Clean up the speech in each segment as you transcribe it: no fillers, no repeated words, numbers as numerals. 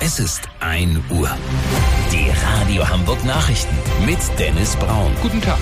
Es ist 1 Uhr. Die Radio Hamburg Nachrichten mit Dennis Braun. Guten Tag.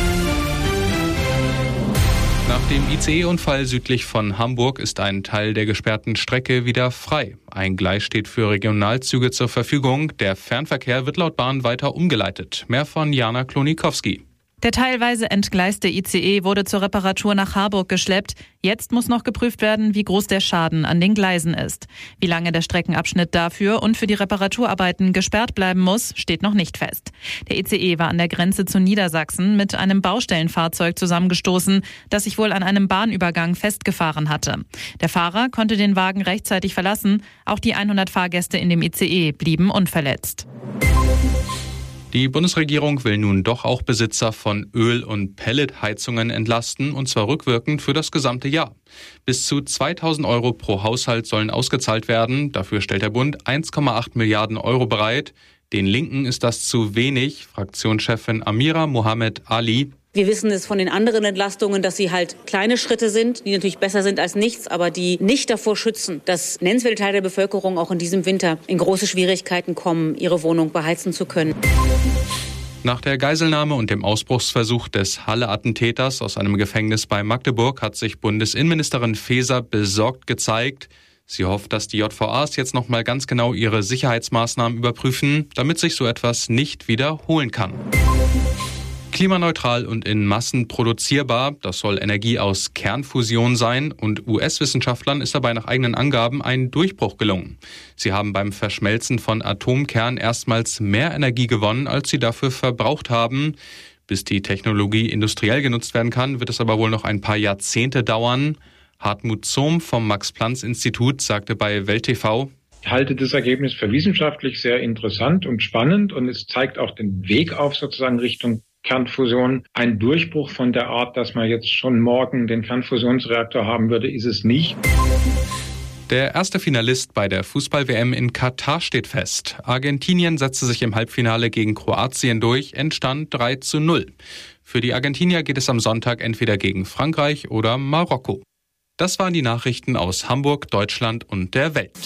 Nach dem ICE-Unfall südlich von Hamburg ist ein Teil der gesperrten Strecke wieder frei. Ein Gleis steht für Regionalzüge zur Verfügung. Der Fernverkehr wird laut Bahn weiter umgeleitet. Mehr von Jana Klonikowski. Der teilweise entgleiste ICE wurde zur Reparatur nach Harburg geschleppt. Jetzt muss noch geprüft werden, wie groß der Schaden an den Gleisen ist. Wie lange der Streckenabschnitt dafür und für die Reparaturarbeiten gesperrt bleiben muss, steht noch nicht fest. Der ICE war an der Grenze zu Niedersachsen mit einem Baustellenfahrzeug zusammengestoßen, das sich wohl an einem Bahnübergang festgefahren hatte. Der Fahrer konnte den Wagen rechtzeitig verlassen. Auch die 100 Fahrgäste in dem ICE blieben unverletzt. Die Bundesregierung will nun doch auch Besitzer von Öl- und Pelletheizungen entlasten, und zwar rückwirkend für das gesamte Jahr. Bis zu 2.000 Euro pro Haushalt sollen ausgezahlt werden. Dafür stellt der Bund 1,8 Milliarden Euro bereit. Den Linken ist das zu wenig. Fraktionschefin Amira Mohammed Ali. Wir wissen es von den anderen Entlastungen, dass sie halt kleine Schritte sind, die natürlich besser sind als nichts, aber die nicht davor schützen, dass nennenswerte Teile der Bevölkerung auch in diesem Winter in große Schwierigkeiten kommen, ihre Wohnung beheizen zu können. Nach der Geiselnahme und dem Ausbruchsversuch des Halle-Attentäters aus einem Gefängnis bei Magdeburg hat sich Bundesinnenministerin Faeser besorgt gezeigt. Sie hofft, dass die JVAs jetzt noch mal ganz genau ihre Sicherheitsmaßnahmen überprüfen, damit sich so etwas nicht wiederholen kann. Klimaneutral und in Massen produzierbar, das soll Energie aus Kernfusion sein, und US-Wissenschaftlern ist dabei nach eigenen Angaben ein Durchbruch gelungen. Sie haben beim Verschmelzen von Atomkernen erstmals mehr Energie gewonnen, als sie dafür verbraucht haben. Bis die Technologie industriell genutzt werden kann, wird es aber wohl noch ein paar Jahrzehnte dauern. Hartmut Zohm vom Max-Planck-Institut sagte bei Welt TV: Ich halte das Ergebnis für wissenschaftlich sehr interessant und spannend, und es zeigt auch den Weg auf sozusagen Richtung Kernfusion. Ein Durchbruch von der Art, dass man jetzt schon morgen den Kernfusionsreaktor haben würde, ist es nicht. Der erste Finalist bei der Fußball-WM in Katar steht fest. Argentinien setzte sich im Halbfinale gegen Kroatien durch, Endstand 3:0. Für die Argentinier geht es am Sonntag entweder gegen Frankreich oder Marokko. Das waren die Nachrichten aus Hamburg, Deutschland und der Welt.